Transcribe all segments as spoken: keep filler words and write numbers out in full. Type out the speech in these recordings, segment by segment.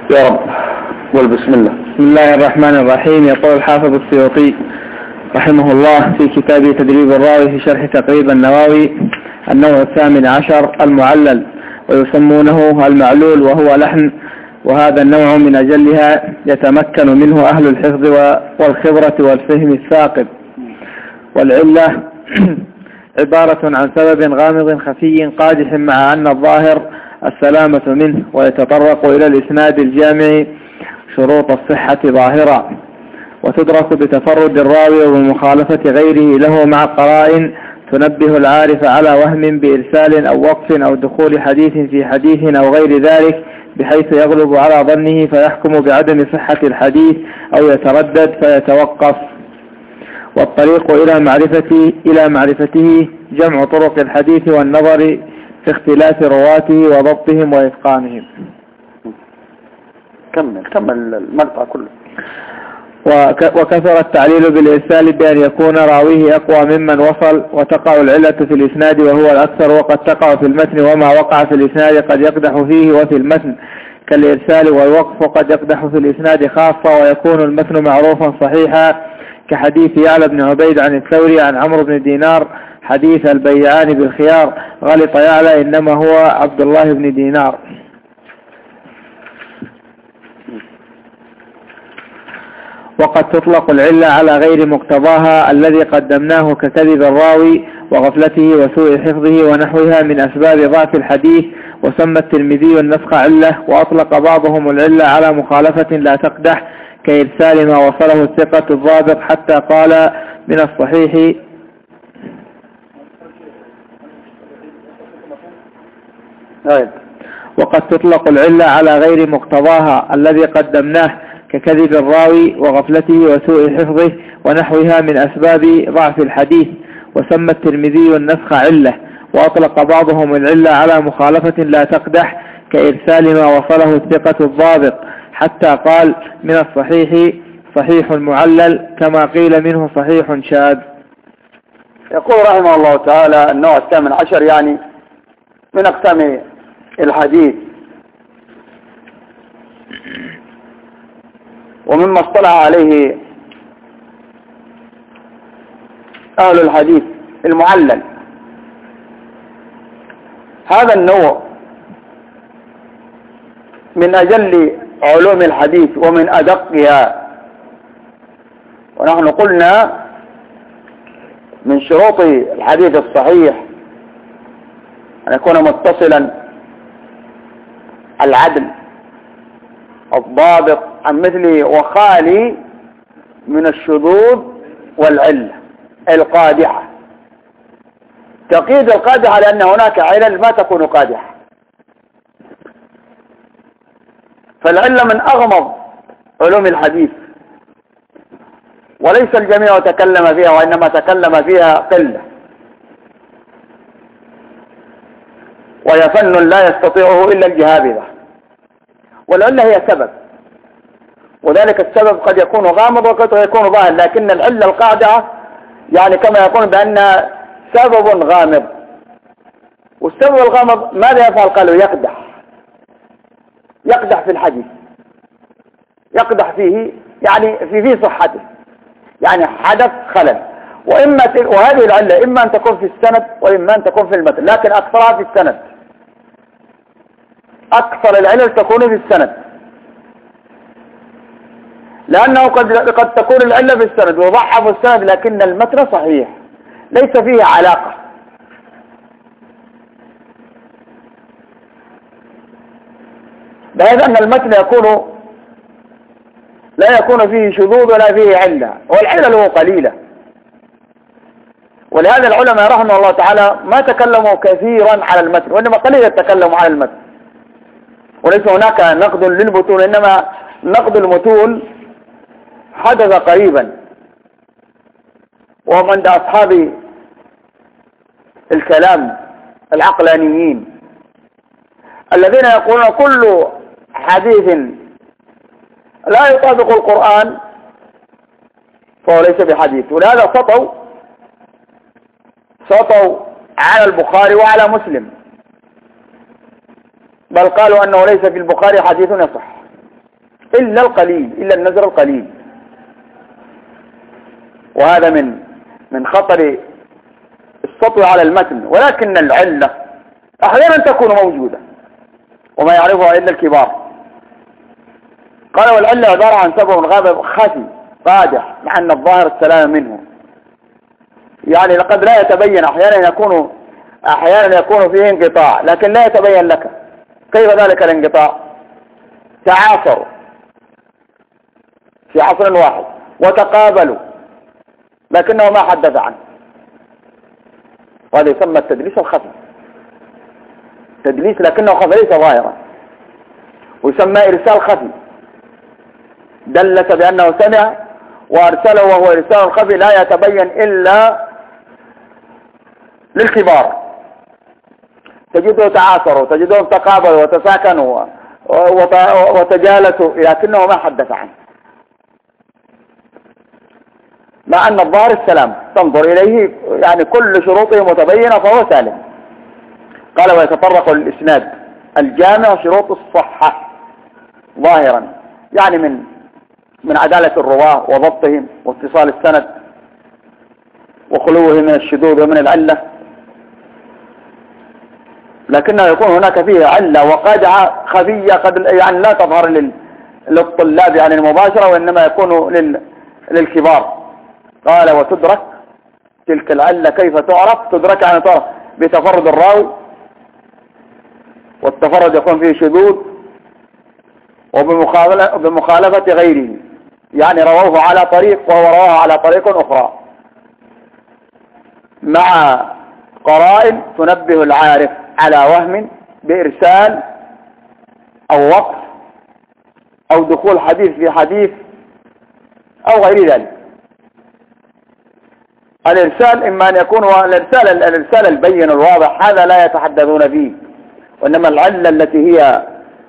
يا رب. والبسم الله. بسم الله الرحمن الرحيم. يقول الحافظ السيوطي رحمه الله في كتابه تدريب الراوي في شرح تقريب النووي: النوع الثامن عشر المعلل، ويسمونه المعلول، وهو لحن، وهذا النوع من أجلها يتمكن منه أهل الحفظ والخبرة والفهم الثاقب. والعلة عبارة عن سبب غامض خفي قادح مع أن الظاهر السلامة منه، ويتطرق إلى الإسناد الجامع شروط الصحة ظاهرة، وتدرك بتفرد الراوي ومخالفة غيره له مع قرائن تنبه العارف على وهم بإرسال أو وقف أو دخول حديث في حديث أو غير ذلك، بحيث يغلب على ظنه فيحكم بعدم صحة الحديث أو يتردد فيتوقف. والطريق إلى معرفته إلى معرفته جمع طرق الحديث والنظر في اختلاف رواته وضبطهم وإتقانهم. كمل كمل المقطع كله. وكثر التعليل بالإرسال بأن يكون راويه أقوى ممن وصل، وتقع العلة في الإسناد وهو الأكثر، وقد تقع في المتن، وما وقع في الإسناد قد يقدح فيه وفي المتن كالإرسال والوقف، وقد يقدح في الإسناد خاصة، ويكون المتن معروفا صحيحا كحديث يعلى بن عبيد عن الثوري عن عمرو بن دينار حديث البيعان بالخيار غلط يعلى إنما هو عبد الله بن دينار. وقد تطلق العلة على غير مقتضاها الذي قدمناه ككذب الراوي وغفلته وسوء حفظه ونحوها من أسباب ضعف الحديث. وسمى الترمذي النسخ علة، وأطلق بعضهم العلة على مخالفة لا تقدح كإرسال ما وصله الثقة الضابط، حتى قال من الصحيح. وقد تطلق العلة على غير مقتضاها الذي قدمناه ككذب الراوي وغفلته وسوء حفظه ونحوها من أسباب ضعف الحديث. وسمى الترمذي النسخ علة، وأطلق بعضهم العلة على مخالفة لا تقدح كإرسال ما وصله الثقة الضابط، حتى قال من الصحيح صحيح معلل، كما قيل منه صحيح شاذ. يقول رحمه الله تعالى: النوع الثامن عشر، يعني من أقسام الحديث، ومما اصطلح عليه أهل الحديث المعلل. هذا النوع من أجل علوم الحديث ومن أدقها، ونحن قلنا من شروط الحديث الصحيح أن يكون متصلا العدل الضابط عن مثله، وخالي من الشذوذ والعلة القادحة. تقييد القادحة لأن هناك علل ما تكون قادحة، فالعلة من أغمض علوم الحديث، وليس الجميع تكلم فيها، وإنما تكلم فيها قلة، وهي فن لا يستطيعه إلا الجهابذة. والعلة هي سبب، وذلك السبب قد يكون غامض وقد يكون ظاهر، لكن العلة القاعدة يعني كما يقول بأن سبب غامض. والسبب الغامض ماذا يفعل؟ قالوا يقدح يقدح في الحديث، يقدح فيه يعني في فيه صحته، يعني حدث خلل. وإما وهذه العلة إما أن تكون في السند وإما أن تكون في المتن، لكن أكثرها في السند. أكثر العلل تكون في السند، لأنه قد قد تكون العلة في السند وضعف السند، لكن المتن صحيح ليس فيه علاقة. بحيث أن المتن يكون لا يكون فيه شذوذ ولا فيه علة، والعلل قليلة. ولهذا العلماء رحمه الله تعالى ما تكلموا كثيرا على المتن، وإنما قليلا تكلموا على المتن. وليس هناك نقد للمتون، إنما نقد المتون حدث قريبا، وهم عند أصحاب الكلام العقلانيين الذين يقولون كل حديث لا يطابق القرآن فهو ليس بحديث. ولهذا سطوا سطوا على البخاري وعلى مسلم، بل قالوا أنه ليس في البخاري حديث يصح. إلا القليل، إلا النزر القليل. وهذا من من خطر السطو على المتن. ولكن العلة أحيانا تكون موجودة وما يعرفها إلا الكبار. قال والعلة عبارة عن سبب غاب خفي قادح مع أن الظاهر السلام منه. يعني لقد لا يتبين، أحيانا يكون أحيانا يكون فيه انقطاع لكن لا يتبين لك. كيف ذلك الانقطاع؟ تعاصروا في عصر واحد وتقابلوا لكنه ما حدث عنه، وهذا يسمى التدليس الخفي. تدليس لكنه خفي ليس ظاهرا، ويسمى إرسال خفي. دلس بأنه سمع وأرسله وهو إرسال خفي لا يتبين إلا للكبار. تجده تعاصروا، تجدهم تقابلوا وتساكنوا وتجالسوا لكنه ما حدث عنه، مع أن الظاهر السلام تنظر إليه يعني كل شروطه متبينة فهو سالم. قال ويتطرق للإسناد الجامع شروط الصحة ظاهرا، يعني من من عدالة الرواة وضبطهم واتصال السند وخلوه من الشذوذ ومن العلة، لكنه يكون هناك فيه علة وقادعة خفية قد يعني لا تظهر للطلاب يعني المباشرة، وإنما يكون لل للكبار. قال وتدرك تلك العلة كيف تعرف؟ تدرك يعني تعرف بتفرد الراوي، والتفرد يكون فيه شذوذ، وبمخالفة غيره، يعني رواه على طريق وهو رواه على طريق أخرى، مع قرائن تنبه العارف على وهم بإرسال أو وقف أو دخول حديث في حديث أو غير ذلك. الإرسال إما أن يكون الإرسال الإرسال البين الواضح هذا لا يتحدثون فيه، وإنما العلة التي هي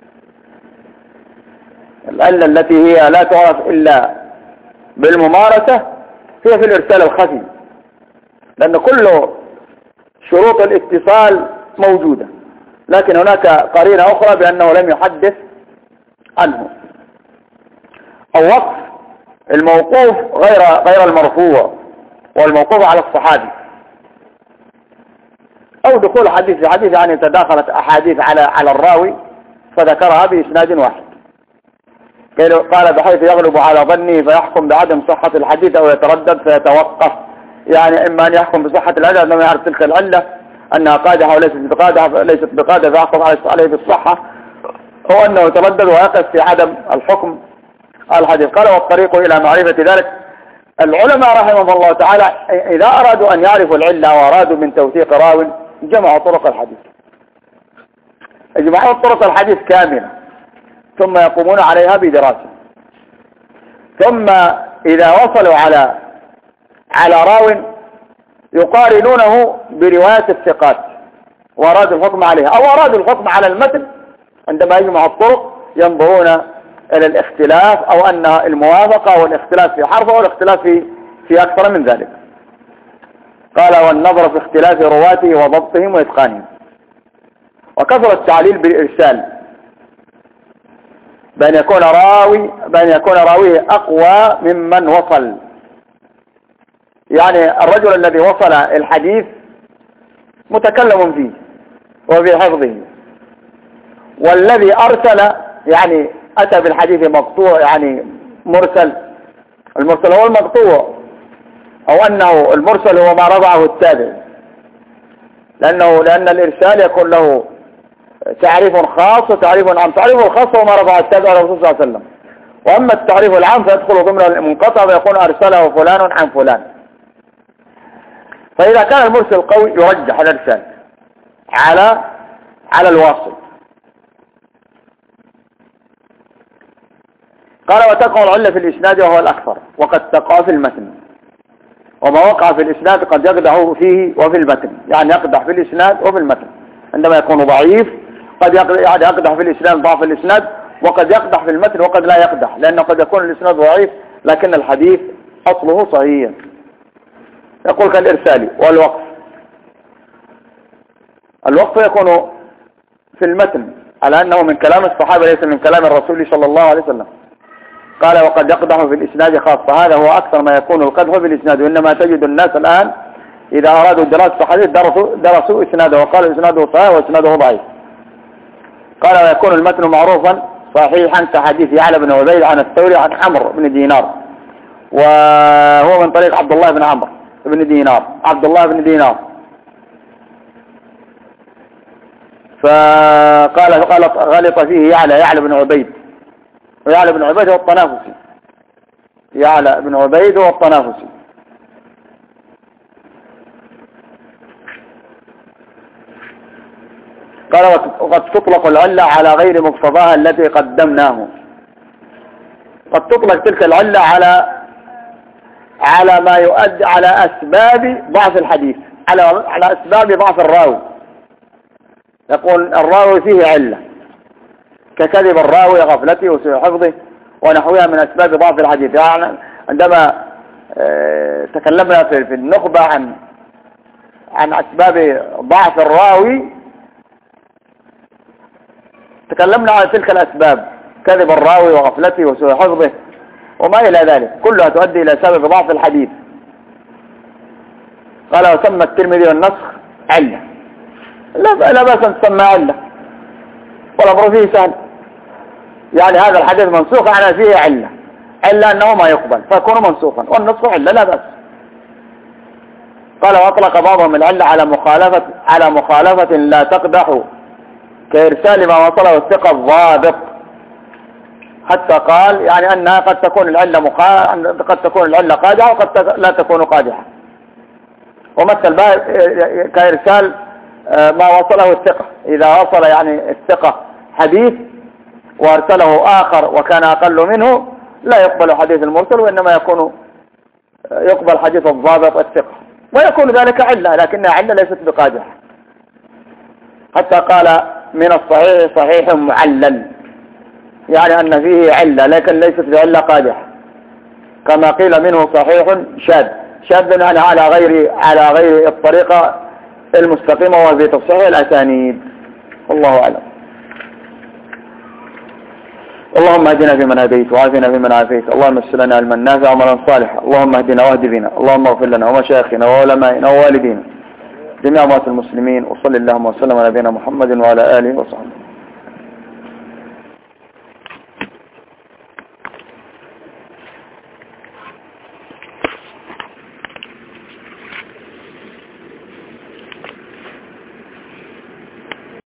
العلة التي هي لا تعرف إلا بالممارسة هي في الإرسال الخفي، لأن كل شروط الاتصال موجودة، لكن هناك قرينة أخرى بأنه لم يحدث عنه. أو وقف الموقوف غير غير المرفوع، والموقوف على الصحابي، أو دخول حديث في حديث يعني تداخلت أحاديث على على الراوي فذكرها بإسناد واحد. قال بحيث يغلب على ظنه فيحكم بعدم صحة الحديث أو يتردد فيتوقف، يعني إما أن يحكم بصحة العلة لما يعرف تلك العلة أنها قادحة وليست بقادحة ليست بقادحة فيحكم عليه بالصحة، أو أنه يتردد ويقف في عدم الحكم على الحديث. قال والطريق إلى معرفة ذلك العلماء رحمهم الله تعالى إذا أرادوا أن يعرفوا العلة وأرادوا من توثيق راو جمعوا طرق الحديث، يجمعون طرق الحديث كاملة ثم يقومون عليها بدراسة، ثم إذا وصلوا على على راو يقارنونه برواية الثقات وأرادوا الحكم عليها، أو أرادوا الحكم على المتن عندما يجمع الطرق ينظرون إلى الاختلاف أو أن الموافقة والاختلاف في حرف أو الاختلاف في في أكثر من ذلك. قال والنظر في اختلاف رواته وضبطهم وإتقانهم. وكثر التعليل بالإرسال بأن يكون راوي بأن يكون راويه أقوى ممن وصل، يعني الرجل الذي وصل الحديث متكلم فيه وفي حفظه، والذي أرسل يعني أتى بالحديث مقطوع يعني مرسل. المرسل هو المقطوع، أو أنه المرسل هو ما رفعه التابع، لأنه لأن الإرسال يكون له تعريف خاص وتعريف عام. تعريف الخاص هو ما رفعه التابع الرسول صلى الله عليه وسلم، وأما التعريف العام فيدخل ضمن المنقطع ويكون أرسله فلان عن فلان. فإذا كان المرسل قوي يرجح الإرسال على على الواصل. قال وتقع العلة في الإسناد وهو الأكثر، وقد تقع في المتن، وما وقع في الإسناد قد يقدح فيه وفي المتن، يعني يقدح في الإسناد وفي المتن. عندما يكون ضعيف قد يقدح في الإسناد ضعف الإسناد، وقد يقدح في المتن وقد لا يقدح، لأنه قد يكون الإسناد ضعيف لكن الحديث أصله صحيح. يقول كالإرسال والوقف. الوقف يكون في المتن على أنه من كلام الصحابة ليس من كلام الرسول صلى الله عليه وسلم، قال وقد يقدح في الإسناد خاصة. هذا هو أكثر ما يكون القدح في الإسناد، وإنما تجد الناس الآن إذا أرادوا دراسة حديث درسوا, درسوا إسناده وقالوا إسناده صحيح وإسناده ضعيف. قال ويكون المتن معروفا صحيحا كحديث يعلى بن عبيد عن الثوري عن عمرو بن دينار، وهو من طريق عبد الله بن عمرو بن دينار عبد الله بن دينار. فقال غلط, غلط فيه يعلى يعلى بن عبيد، ويعلى بن عبيد هو الطنافسي، يعلى بن عبيد هو الطنافسي. قال وقد تطلق العلة على غير مقتضاها التي قدمناه. قد تطلق تلك العلة على على ما يؤدي على أسباب ضعف الحديث، على على أسباب ضعف الراوي. يقول الراوي فيه علة ككذب الراوي غفلته وسوء حفظه ونحوها من أسباب ضعف الحديث. يعني عندما تكلمنا في النخبة عن عن أسباب ضعف الراوي تكلمنا عن تلك الأسباب، كذب الراوي وغفلته وسوء حفظه وما إلى ذلك، كلها تؤدي إلى سبب ضعف الحديث. قال وسمى الترمذي النسخ علة، لا بأس أن تسمى علة والأمر فيه سهل. يعني هذا الحديث منسوخ على فيه علة، علة أنه ما يقبل فيكون منسوخا، والنسخ علة لا بأس. قال وأطلق بعضهم العلة على مخالفة على مخالفة لا تقدح كإرسال ما وصله الثقة الضابط، حتى قال يعني أنها قد تكون العلة مخا... قد تكون العلة قادحة وقد لا تكون قادحة. ومثل كإرسال ما وصله الثقة، إذا وصل يعني الثقة حديث وارسله آخر وكان أقل منه لا يقبل حديث المرسل، وإنما يكون يقبل حديث الضابط الثقة، ويكون ذلك علة لكنها علة ليست بقادحة. حتى قال من الصحيح صحيح معلل، يعني أن فيه علة لكن ليست بعلة قادحة، كما قيل منه صحيح شاذ. شاذ يعني على غير على غير الطريقة المستقيمة وفي تصحيح الأسانيد. والله أعلم. اللهم اهدنا فيمن هديت وعافنا فيمن عافيت، اللهم يسر لنا علما نافعا وعملا صالحا، اللهم اهدنا واهد بنا، اللهم اغفر لنا ومشايخنا وعلمائنا ووالدينا جميع اموات المسلمين، وصل اللهم وسلم على نبينا محمد وعلى اله وصحبه.